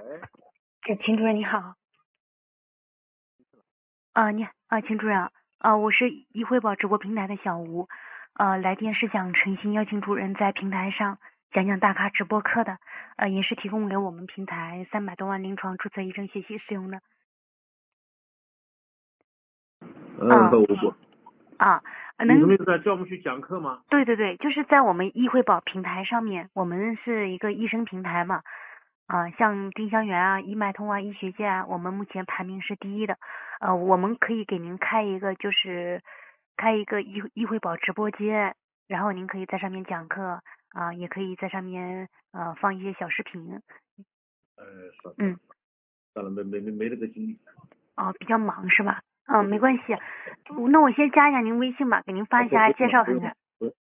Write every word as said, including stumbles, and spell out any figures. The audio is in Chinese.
哎，秦主任你好。啊，你啊，秦主任啊，我是易汇报直播平台的小吴，呃，来电是想诚心邀请主任在平台上讲讲大咖直播课的，呃，也是提供给我们平台三百多万临床注册医生学习使用的。 嗯，不不不。 啊， 你什么意思？叫我们去讲课吗？ 对对对，就是在我们易汇报平台上面，我们是一个医生平台嘛。啊，像丁香园啊、医脉通啊、医学界啊，我们目前排名是第一的。呃，我们可以给您开一个，就是开一个医医汇宝直播间，然后您可以在上面讲课啊，也可以在上面呃放一些小视频。 呃，算了， 嗯， 算了，没没没没这个精力。 哦，比较忙是吧？嗯，没关系。那我先加一下您微信吧，给您发一下介绍看看。